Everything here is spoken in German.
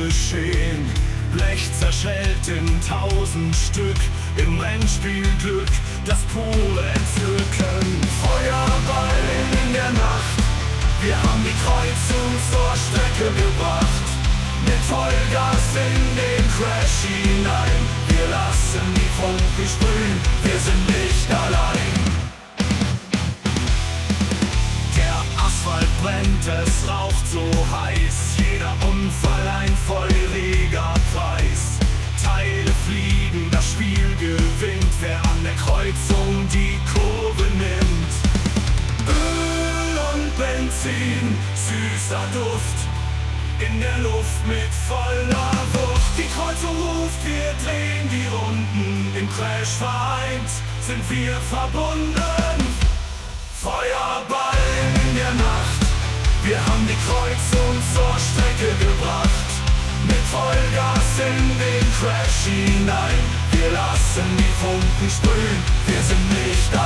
geschehen. Blech zerschellt in 1000 Stück, im Rennspiel Glück, das pure Entzücken. Feuerball in der Nacht, wir haben die Kreuzung zur Strecke gebracht. Mit Vollgas in den Crash hinein, wir lassen die Funken sprühen, wir sind nicht allein. Der Asphalt brennt, es raucht so heiß, jeder Unfall ein feuriger Preis. Teile fliegen, das Spiel gewinnt, wer an der Kreuzung die Kurve nimmt. Öl und Benzin, süßer Duft, in der Luft mit voller Wucht. Die Kreuzung ruft, wir drehen die Runden, im Crash vereint sind wir verbunden. Feuerball in der Nacht, wir haben die Kreuzung zur Strecke gebracht. Mit Vollgas in den Crash hinein, wir lassen die Funken sprühen, wir sind nicht